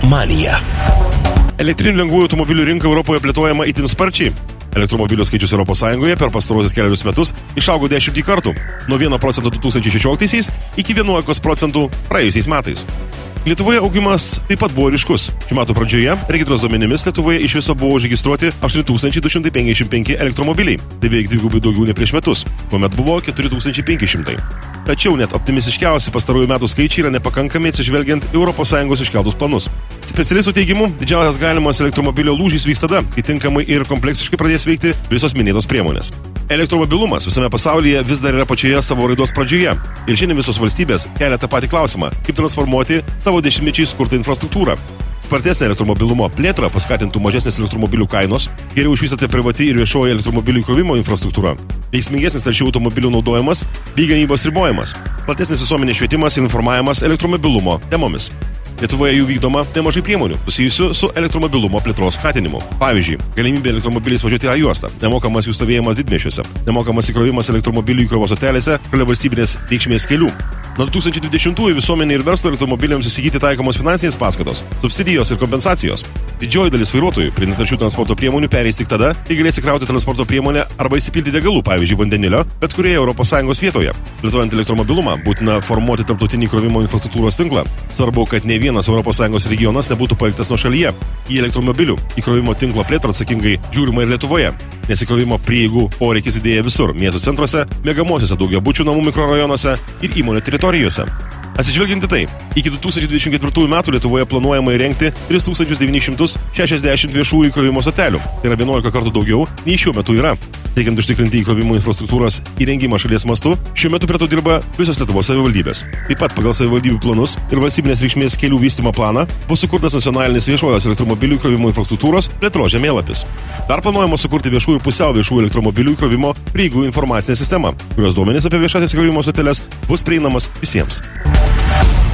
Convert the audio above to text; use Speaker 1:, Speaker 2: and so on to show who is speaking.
Speaker 1: manija.
Speaker 2: Elektrinių lengvųjų automobilių rinka Europoje plėtojama itin sparčiai. Elektromobilių skaičius Europos Sąjungoje per pastarosius keliarius metus išaugo 10 kartų, nuo 1% 2016 iki 11% praėjusiais metais. Lietuvoje augimas taip pat buvo ryškus. Šių metų pradžioje, regitros duomenimis, Lietuvoje iš viso buvo užregistruoti 8255 elektromobiliai, tai beveik dvigubai daugiau nei prieš metus, kuomet buvo 4500. Tačiau net optimistiškiausi pastarųjų metų skaičiai yra nepakankami atsižvelgiant ES iškeltus planus. Specialistų teigimu, didžiausias galimas elektromobilio lūžis vyks tada, kai tinkamai ir kompleksiškai pradės veikti visos minėtos priemonės. Elektromobilumas visame pasaulyje vis dar yra pačioje savo raidos pradžioje ir šiandien visos valstybės kelia tą patį klausimą, kaip transformuoti savo dešimtmečiais kurtą infrastruktūrą. Spartesnė elektromobilumo plėtra paskatintų mažesnės elektromobilių kainos, geriau išvystyta privati ir viešoji elektromobilių įkrovimo infrastruktūra, veiksmingesnis taršių automobilių naudojimas bei gamybos ribojimas, platesnis visuomenės švietimas ir informavimas elektromobilumo temomis. Lietuvoje jų vykdoma nemažai priemonių susijusių su elektromobilumo plėtros skatinimu. Pavyzdžiui, galimybė elektromobiliais važiuoti A juostą, nemokamas jų stovėjimas didmiesčiuose, nemokamas įkrovimas elektromobilių įkrovos stotelėse šalia valstybinės reikšmės kelių. Nuo 2020-ųjų visuomenė ir verslo elektromobiliams įsigyti taikomos finansinės paskatos, subsidijos ir kompensacijos. Didžioji dalis vairuotojų prie netaršių transporto priemonių pereis tik tada, kai galės įkrauti transporto priemonę arba įsipilti degalų, pavyzdžiui, vandenilio, bet kurioje ES vietoje. Plėtojant elektromobilumą, būtina formuoti tarptautinį įkrovimo infrastruktūros tinklą. Svarbu, kad ne vienas ES regionas nebūtų paliktas nuošalyje. Į elektromobilių įkrovimo tinklo plėtrą atsakingai žiūrima ir Lietuvoje, nes įkrovimo prieigų poreikis didėja visur - miestų centruose, miegamuosiuose daugiabučių namų mikrorajonuose ir įmonių teritorijose. Atsižvelgiant į tai, iki 2024 metų Lietuvoje planuojama įrengti 3960 viešųjų įkrovimo stotelių. Tai yra 11 kartų daugiau nei šiuo metu yra. Teikiant užtikrinti įkrovimo infrastruktūros įrengimą šalies mastu, šiuo metu prie to dirba visos Lietuvos savivaldybės. Taip pat pagal savivaldybių planus ir valstybinės reikšmės kelių vystymo planą bus sukurtas nacionalinis viešojos elektromobilių įkrovimo infrastruktūros plėtros žemėlapis. Dar planuojama sukurti viešų ir pusiau viešų elektromobilių įkrovimo prieigų informacinę sistemą, kurios duomenys apie viešąsias įkrovimo stoteles bus prieinamas visiems.